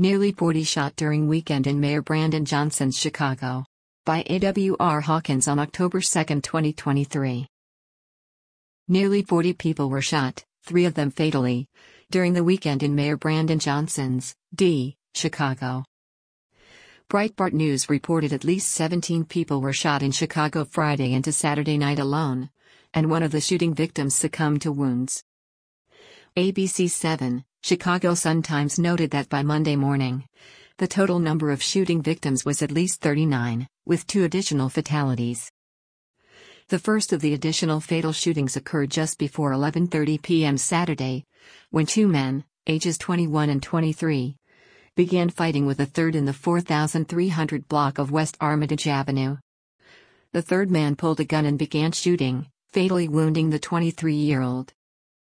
Nearly 40 shot during weekend in Mayor Brandon Johnson's Chicago. By A.W.R. Hawkins on October 2, 2023. Nearly 40 people were shot, 3 of them fatally, during the weekend in Mayor Brandon Johnson's, Chicago. Breitbart News reported at least 17 people were shot in Chicago Friday into Saturday night alone, and one of the shooting victims succumbed to wounds. ABC 7, Chicago Sun-Times noted that by Monday morning, the total number of shooting victims was at least 39, with 2 additional fatalities. The first of the additional fatal shootings occurred just before 11:30 p.m. Saturday, when 2 men, ages 21 and 23, began fighting with a third in the 4300 block of West Armitage Avenue. The third man pulled a gun and began shooting, fatally wounding the 23-year-old.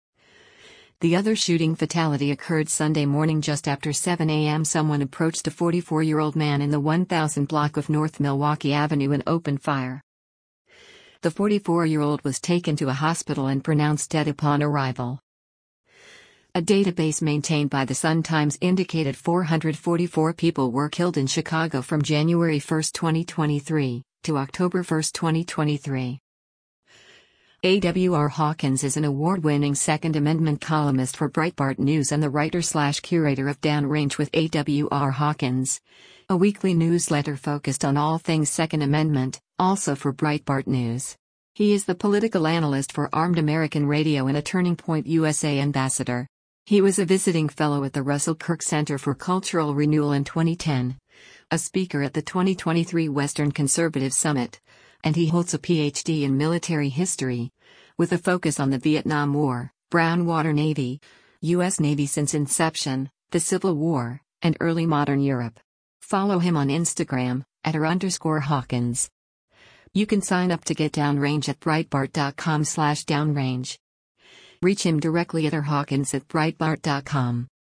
The other shooting fatality occurred Sunday morning just after 7 a.m. Someone approached a 44-year-old man in the 1000 block of North Milwaukee Avenue and opened fire. The 44-year-old was taken to a hospital and pronounced dead upon arrival. A database maintained by the Sun-Times indicated 444 people were killed in Chicago from January 1, 2023, to October 1, 2023. A.W.R. Hawkins is an award-winning Second Amendment columnist for Breitbart News and the writer/curator of Downrange with A.W.R. Hawkins, a weekly newsletter focused on all things Second Amendment, also for Breitbart News. He is the political analyst for Armed American Radio and a Turning Point USA ambassador. He was a visiting fellow at the Russell Kirk Center for Cultural Renewal in 2010, a speaker at the 2023 Western Conservative Summit, and he holds a Ph.D. in military history, with a focus on the Vietnam War, Brown Water Navy, U.S. Navy since inception, the Civil War, and early modern Europe. Follow him on Instagram, @r_Hawkins. You can sign up to get Downrange at Breitbart.com/downrange. Reach him directly at rhawkins@breitbart.com.